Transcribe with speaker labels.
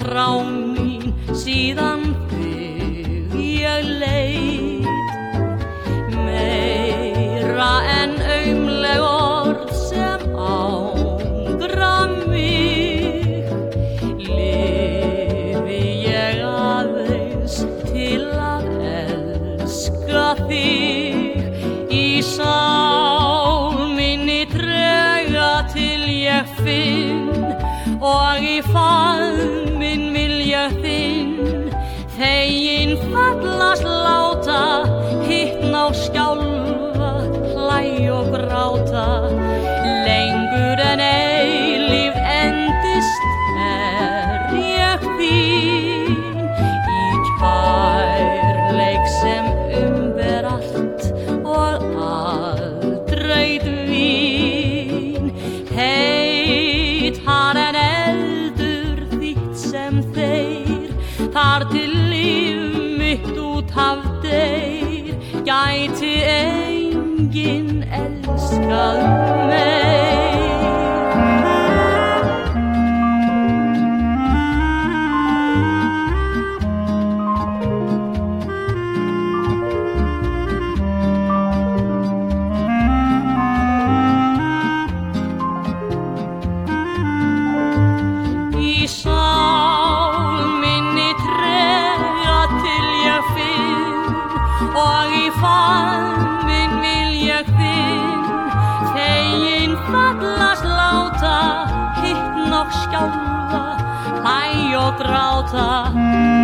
Speaker 1: frá mín síðan þig ég leit. Meira en aumleg orð sem angra mig, lifi ég aðeins til að elska þig. Í sál minni trega til ég finn og í faðminn vilja þinn. Þegin fallast láta, hitna og skjálfa, hlæja og gráta. Lengur en eilífð endist ég þín. Í kærleik sem umber allt og aldrei dvín. Heitar en eldur þitt sem þeir, þar til líf mitt út af deyr. Gæti enginn elskað Í sál minni trega til ég finn og í faðminn vil ég þinn. Þegin fallast láta, hitna og skjálfa, hlæja og gráta.